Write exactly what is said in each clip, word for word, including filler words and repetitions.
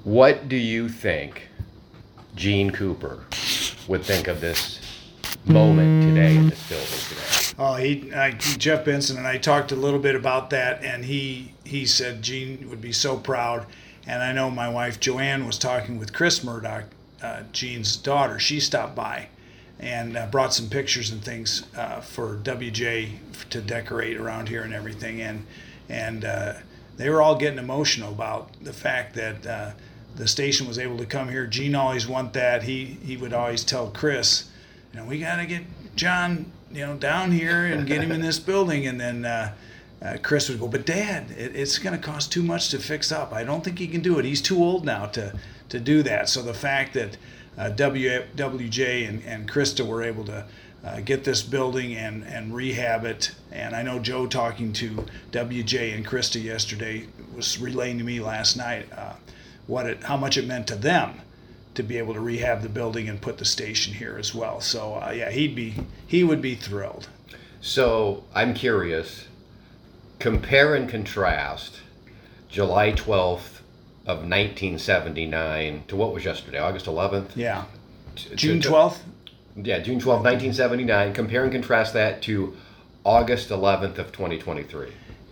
What do you think Gene Cooper would think of this moment today in this building today? Oh, he, I, Jeff Benson and I talked a little bit about that, and he he said Gene would be so proud. And I know my wife Joanne was talking with Chris Murdoch, uh, Gene's daughter. She stopped by and uh, brought some pictures and things uh, for W J to decorate around here and everything. And and uh, they were all getting emotional about the fact that uh, the station was able to come here. Gene always wanted that. He he would always tell Chris, you know, we got to get John, you know, down here and get him in this building. And then uh, uh, Chris would go, but Dad, it, it's going to cost too much to fix up. I don't think he can do it. He's too old now to to do that. So the fact that uh, W, WJ and, and Krista were able to uh, get this building and, and rehab it, and I know Joe talking to W J and Krista yesterday was relaying to me last night uh, what it, how much it meant to them to be able to rehab the building and put the station here as well. So uh, yeah, he'd be he would be thrilled. So I'm curious, compare and contrast July twelfth of nineteen seventy-nine to what was yesterday, August eleventh? Yeah. To- June to- twelfth? Yeah, June twelfth, nineteen seventy-nine. Compare and contrast that to August eleventh of twenty twenty-three.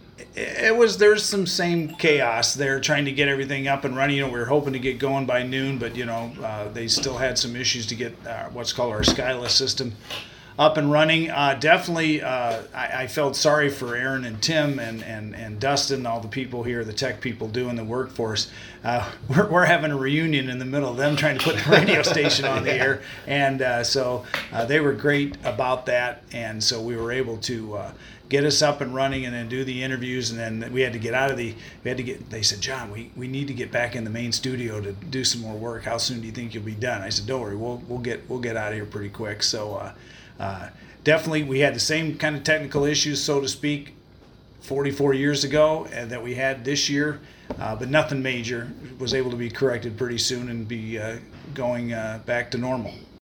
It was, there's some same chaos there trying to get everything up and running. You know, we were hoping to get going by noon, but you know, uh, they still had some issues to get uh, what's called our Skyless system up and running. Uh, definitely, uh, I, I felt sorry for Aaron and Tim and, and, and Dustin, all the people here, the tech people doing the workforce. Uh, we're, we're having a reunion in the middle of them trying to put the radio station on the air. And uh, so uh, they were great about that. And so we were able to uh, get us up and running and then do the interviews. And then we had to get out of the, we had to get, they said, John, we, we need to get back in the main studio to do some more work. How soon do you think you'll be done? I said, don't worry, we'll, we'll get, we'll get out of here pretty quick. So, uh, Uh, definitely, we had the same kind of technical issues, so to speak, forty-four years ago, and that we had this year, uh, but nothing major. Was able to be corrected pretty soon and be uh, going uh, back to normal.